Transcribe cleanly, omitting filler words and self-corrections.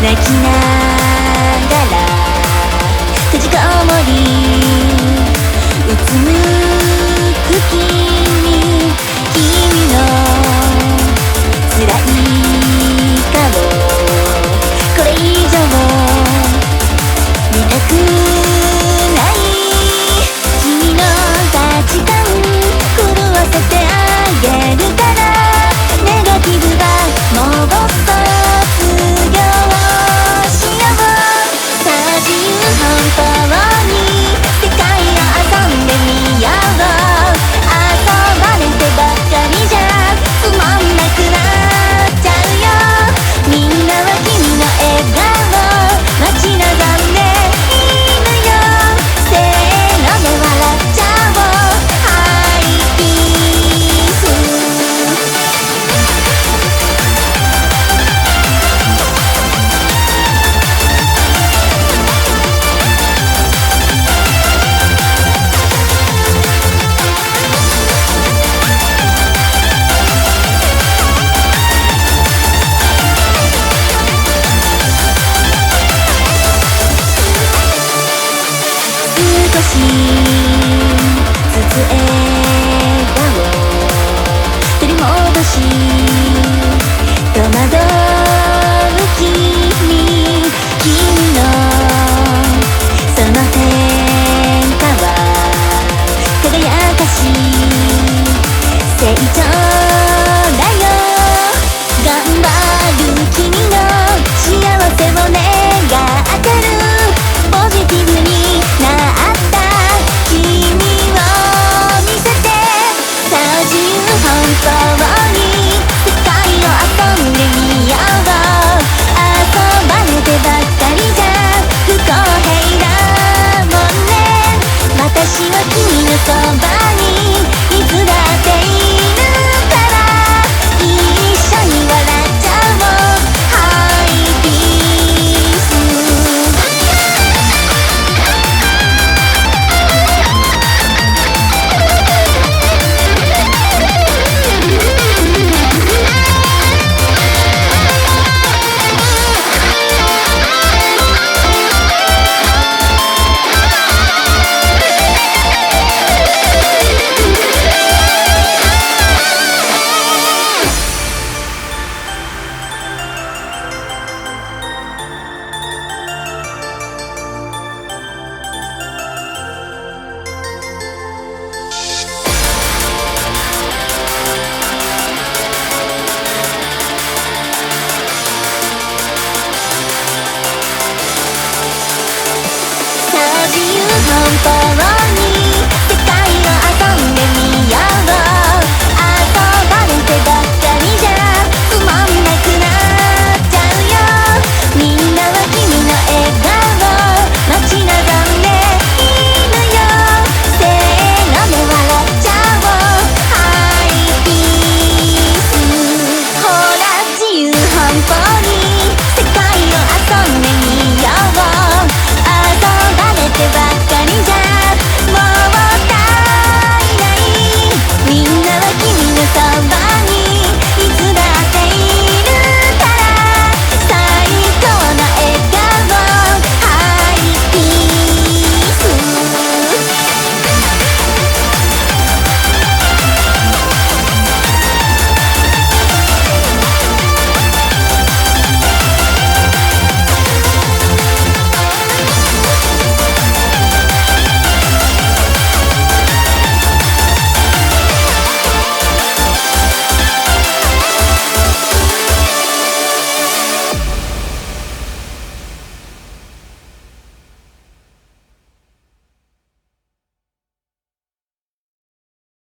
きながら閉じこもりうつむく君の辛い顔これ以上見たくない君の価値観狂わせてあげるからネガティブはもう卒業しようさあ自由奔放に世界を遊んでみよう遊ばれてばかりじゃつまんなくなっちゃうよみんなは君の笑顔待ち望んでいるよせーので笑っちゃおうハイピース少しずつ笑顔取り戻し戸惑う君のその変化は輝かし成長